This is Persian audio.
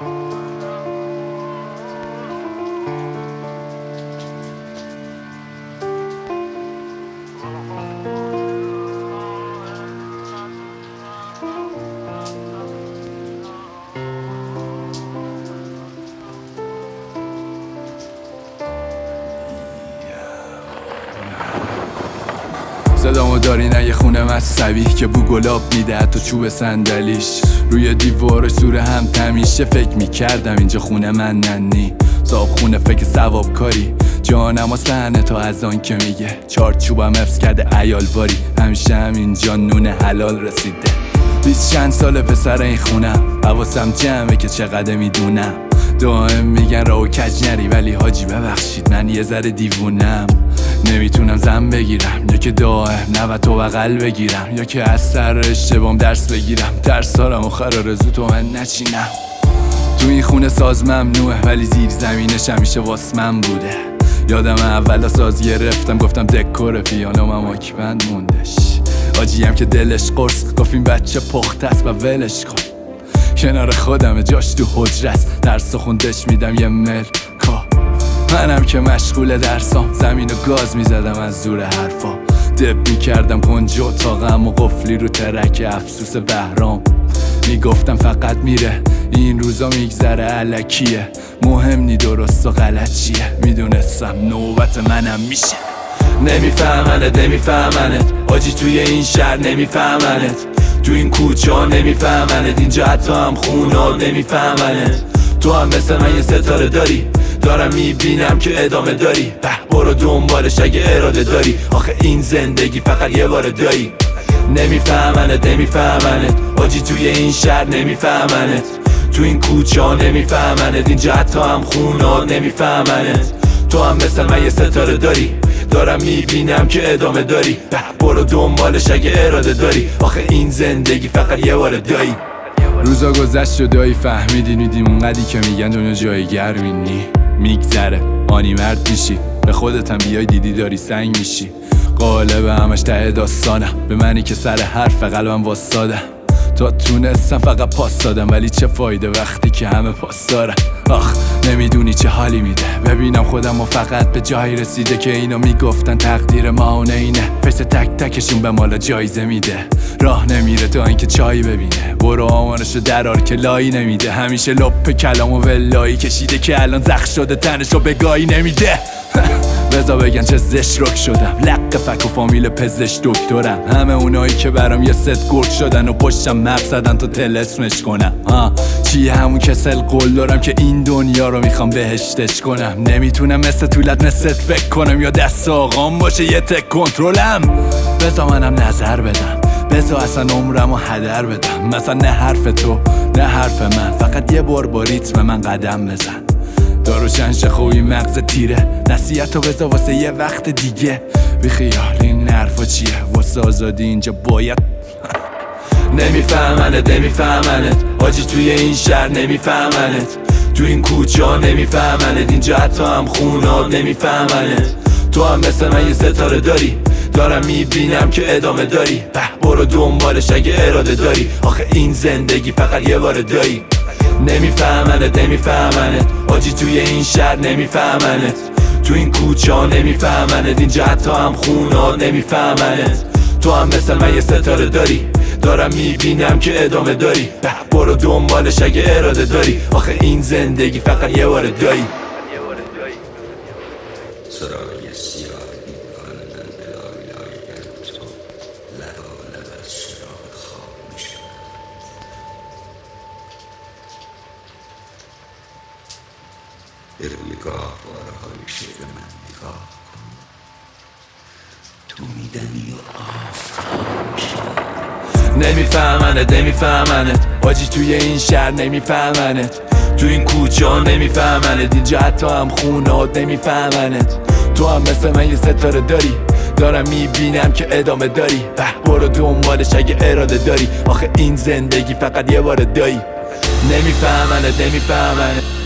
صدامو داری نه یه خونه مذهبی که بو گلاب میده حتی چوب صندلیش روی دیوار سور هم تمیشه. فکر میکردم اینجا خونه من ننی صاحب خونه فکر ثواب کاری جانم و صحنه تا از آن که میگه چارچوبم حفظ کرده عیالواری. همیشه هم اینجا نون حلال رسیده. 20 چند سال پسر این خونم حواسم جمعه که چقدر میدونم. دائم میگن راو کج نری ولی حاجی ببخشید من یه ذره دیوونم. نمیتونم زن بگیرم یا که دائم نوت تو بغل بگیرم یا که از سر اشتبام درس بگیرم. درس دارم و قراره تو من نچینم. تو این خونه ساز ممنوعه ولی زیر زمینش همیشه واس من بوده. یادم اولا ساز گرفتم گفتم دکور پیانو مماکبند موندش. آجیم که دلش قرص گفت این بچه پخته است و ولش کن. کنار خودمه جاش تو حجره است. درس خوندش میدم یه ملکا. منم که مشغول درسام زمین و گاز میزدم از زور حرفا. دب میکردم کنج اتاقم و قفلی رو ترک افسوس بهرام. میگفتم فقط میره این روزا میگذره الکیه. مهم نی درست و غلط چیه. میدونستم نوبت منم میشه. نمیفهمنت آجی توی این شهر نمیفهمنت. تو این کوچه ها نمیفهمنت. اینجا حتی هم خونات نمیفهمنت. تو هم مثل من یه ستاره داری. دارم میبینم که ادامه داری. برو دنبالش اگه اراده داری. آخه این زندگی فقط یه بار دایی. نمیفهمنت آجی توی این شهر نمیفهمنت. تو این کوچه ها نمیفهمنت. اینجا حتی هم خونات نمیفهمنت. تو هم مثل من یه ستاره داری. دارم میبینم که ادامه داری. برو دنبالش اگه اراده داری. آخه این زندگی فقط یه بار دایی. روزا گذشت و دایی فهمیدی میدیم اونقدی که میگن دنیا جای گرمینی. میگذره آنی مرد میشی. به خودت هم بیای دیدی داری سنگ میشی. قالب همش ته داستانم. به منی که سر حرف قلبم واسادم. تا تونستم فقط پاس دادم ولی چه فایده وقتی که همه پاس دارن. آخ نمیدونی چه حالی میده. ببینم خودم و فقط به جایی رسیده که اینو میگفتن تقدیر ما اونه اینه. پس تک تکشون به مالا جایزه میده. راه نمیره تا اینکه چایی ببینه. برو آمارشو درار که لایی نمیده. همیشه لپ کلام و ولایی کشیده که الان زخ شده تنشو به گایی نمیده. بذار بگن چه زشت رک شدم. لق فک و فامیل پزشک دکترم. همه اونایی که برام یه ست گرد شدن و پشتم مپ زدن تا تلسمش کنم. چیه همون کسل قول دارم که این دنیا رو میخوام بهشتش کنم. نمیتونم مثل طولت مثل فکر کنم یا دست آقام باشه یه تک کنترلم. بذار منم نظر بدم. بذار اصلا عمرمو هدر بدم. مثلا نه حرف تو نه حرف من. فقط یه بار با ریتم من قدم بزن. دارو شنش خوی مغز تیره. نصیحتو بذار واسه یه وقت دیگه. بی خیال این حرفا چیه. واسه آزادی اینجا باید نمیفهمنت آجی توی این شهر نمیفهمنت. تو این کوچه ها نمیفهمنت. اینجا حتی هم خونات نمیفهمنت. تو هم مثل من یه ستاره داری. دارم میبینم که ادامه داری. برو دنبالش اگه اراده داری. آخه این زندگی فقط یه بار دایی. نمیفهمنت آجی توی این شهر نمیفهمنت. تو این کوچه ها نمیفهمنت. اینجا حتی هم خونات نمیفهمنت. تو هم مثل من یه ستاره داری. دارم میبینم که ادامه داری. برو دنبالش اگه اراده داری. آخه این زندگی فقط یه بار دایی. سرای سیاهی آنن بلای تو لبالب از شراب خواب میشود. به روی گاهوارهای شعر من نگاه کن. تو میدمی و آفتاب میشود. نمیفهمنت آجی توی این شهر نمیفهمنت. تو این کوچه ها نمیفهمنت. اینجا حتی هم خونات نمیفهمنت. تو هم مثل من یه ستاره داری. دارم میبینم که ادامه داری. برو دنبالش اگه اراده داری. آخه این زندگی فقط یه بار دایی. نمیفهمنت